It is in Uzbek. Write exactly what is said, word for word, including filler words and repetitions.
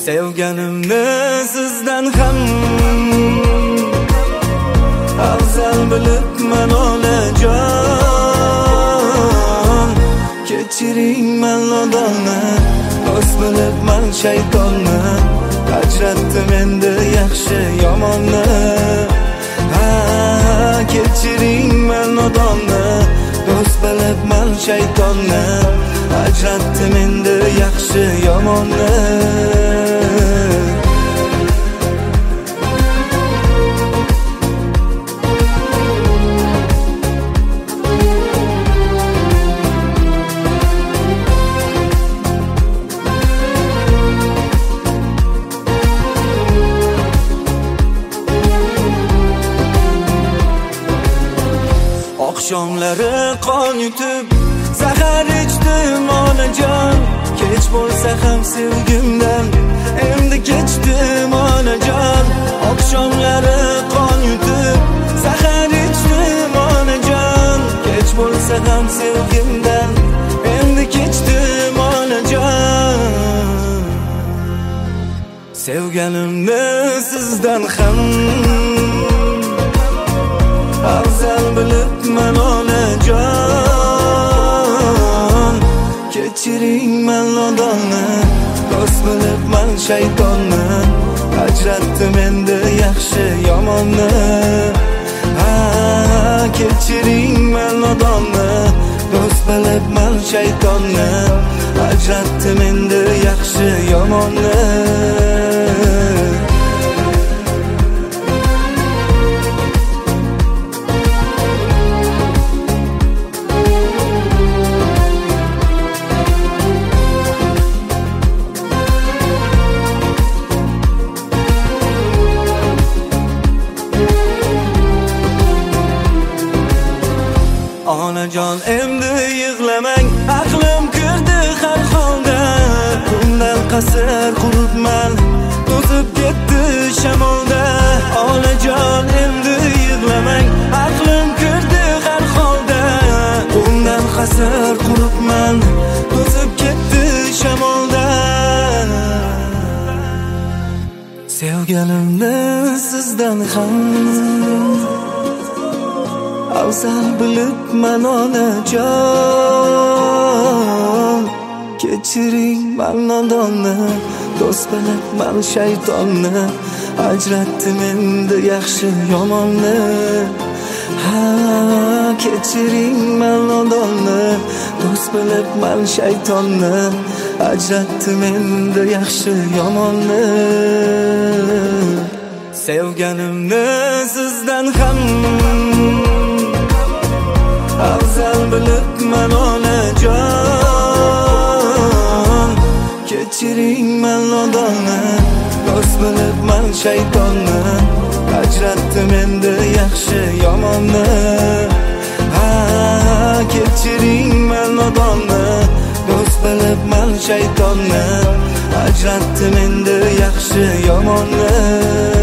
Sevganimni sizdan ham afzal bilibman onajon. Kechiring men nodonni, do'st bilibman shaytonni. Ajratdim endi yaxshi yomonni. Ha, kechiring men nodonni, do'st bilibman shaytonni. Ajratdim endi yaxshi yomonni. Oqshomlari qon yutib zahar ichdim onajon. Kech bo'lsa ham sevgimdan endi kechdim onajon. Oqshomlari qon yutib zahar ichdim onajon. Kech bo'lsa ham sevgimdan endi kechdim onajon. Sevganimni sizdan ham afzal bilibman onajon. Kechiring men nodonni, do'st bilibman shaytonni. Ajratdim endi yaxshi yomonni. Ha, kechiring men nodonni, do'st bilibman shaytonni. Ajratdim endi yaxshi yomonni. Onajon endi yig'lamang, aqlim kirdi har holda. Bundan qasr quribman, to'zib ketdi shamolda. Onajon endi yig'lamang, aqlim kirdi har holda. Bundan qasr quribman, to'zib ketdi shamolda. Sevganimni sizdan ham afzal bilibman onajon. Kechiring men nodonni, do'st bilibman shaytonni. Ajratdim endi yaxshi yomonni. Ha, kechiring men nodonni, do'st bilibman shaytonni. Ajratdim endi yaxshi yomonni. Sevganimni sizdan ham afzal bilibman onajon. Kechiring men nodonni, do'st bilibman shaytonni. Ajratdim endi yaxshi yomonni. Ha, kechiring men nodonni, do'st bilibman shaytonni. Ajratdim endi yaxshi yomonni.